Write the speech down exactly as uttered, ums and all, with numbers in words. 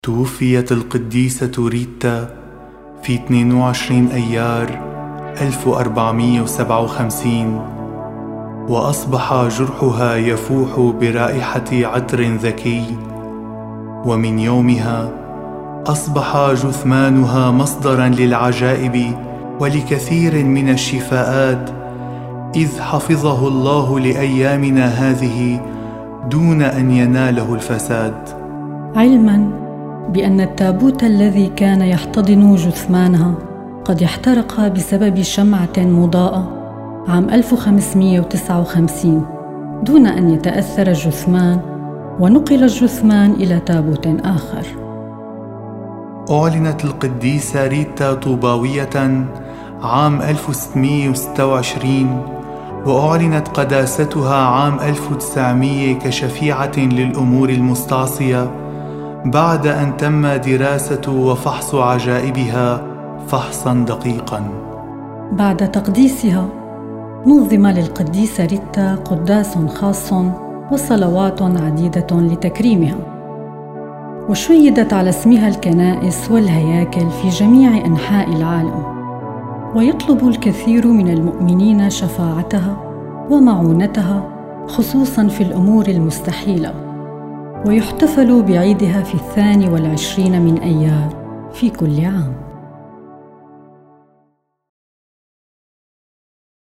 توفيت القديسة ريتا في اثنين وعشرين أيار ألف وأربعمائة وسبعة وخمسين، وأصبح جرحها يفوح برائحة عطر ذكي، ومن يومها أصبح جثمانها مصدراً للعجائب ولكثير من الشفاءات، إذ حفظه الله لأيامنا هذه دون أن يناله الفساد. علماً بأن التابوت الذي كان يحتضن جثمانها قد احترق بسبب شمعة مضاءة عام ألف وخمسمائة وتسعة وخمسين دون أن يتأثر الجثمان، ونقل الجثمان إلى تابوت آخر. أعلنت القديسة ريتا طوباوية عام ألف وستمائة وستة وعشرين، وأعلنت قداستها عام ألف وتسعمائة كشفيعة للأمور المستعصية، بعد أن تم دراسة وفحص عجائبها فحصاً دقيقاً. بعد تقديسها نظم للقديسة ريتا قداس خاص وصلوات عديدة لتكريمها، وشيدت على اسمها الكنائس والهياكل في جميع أنحاء العالم، ويطلب الكثير من المؤمنين شفاعتها ومعونتها خصوصاً في الأمور المستحيلة، ويحتفل بعيدها في الثاني والعشرين من أيار في كل عام.